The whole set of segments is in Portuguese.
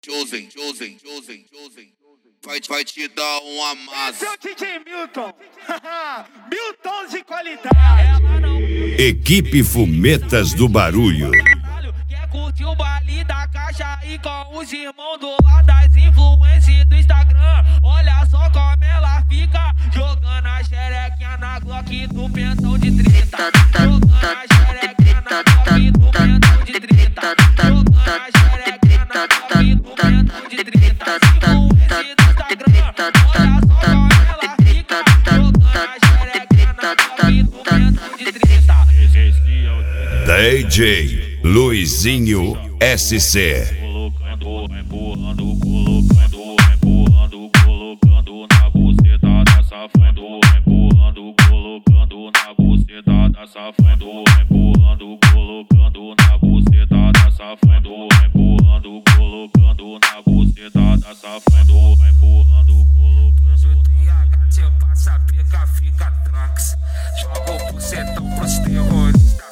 Chosen. Vai te dar um amasso. Esse é o DJ Milton. Milton de qualidade. Equipe Fumetas do Barulho. Quer curtir o baile da caixa aí com os irmãos do lado das influências do Instagram? Olha só como ela fica jogando a xerequinha na Glock do pentão de 30. Jogando a xerequinha na Glock do pentão de 30. Jogando a xerequinha na Glock do pentão de 30. Influência do Instagram. Olha só como ela fica jogando a xerequinha na Glock do pentão de 30. DJ Luizinho SC. Colocando na buceta da safando, empurrando, colocando na buceta da safando, empurrando, colocando na buceta da safando, empurrando, colocando na buceta da safando, empurrando, colocando. Teu passa pica, fica tranks. Joga o bucetão pros terroristas.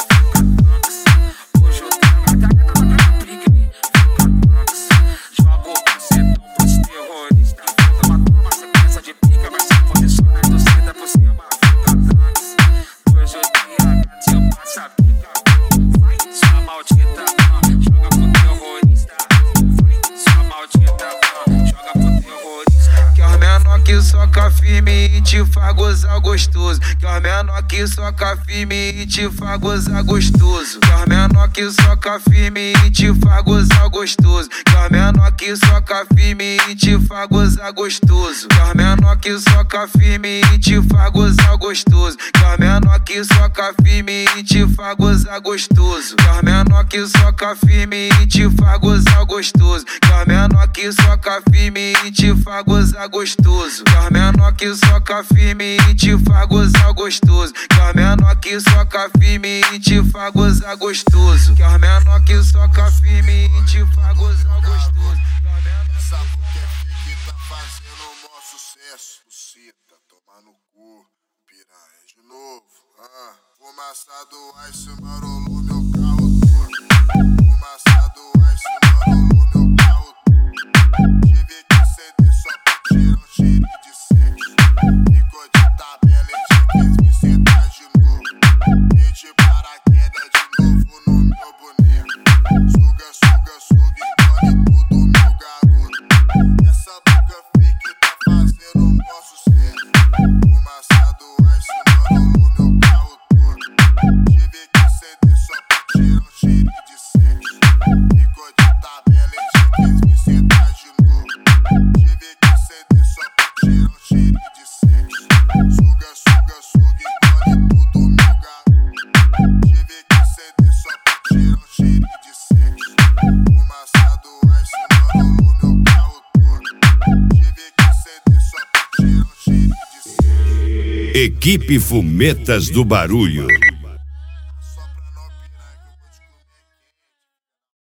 Que soca firme e te faz gozar gostoso. Que os menor que soca firme e te faz gozar gostoso. Que os menor que soca firme e te faz gozar gostoso. Que os menor que soca firme e te faz gozar gostoso. Que os menor que soca firme e te faz gozar gostoso. Que os menor que soca firme e te faz gozar gostoso. Que os menor que soca firme e te faz gozar gostoso. Que os menor que soca firme e te faz gozar gostoso. Que os menor que soca firme e te faz gozar gostoso. Que os menor que soca firme e te faz gozar gostoso. Que os menor que soca firme e te faz gozar gostoso. Essa boca é que tá fazendo o maior sucesso. Buceta, toma no cu, piranha de novo. Fumaça do ice marolou meu carro todo. Fumaça do ice marolou meu carro todo. Tive que ceder só pra tirar um cheiro de sexo. Ficou de tabela e já quis me sentar de novo. E de paraquedas de novo no meu boneco. Suga e engole tudo, meu garoto. Essa boca fake tá fazendo um bom sucesso. Fumaça do ice marolou meu carro todo. Tive que ceder só pra tirar um cheiro de sexo. Ficou de tabela e já quis me sentar de novo. Tive que ceder só pra tirar um cheiro de sexo. Suga e engole tudo, meu garoto. Tive que ceder só pra tirar um cheiro de sexo. Fumaça do ice marolou meu carro todo. Tive que ceder só pra tirar um cheiro de sexo. Equipe Fumetas do Barulho.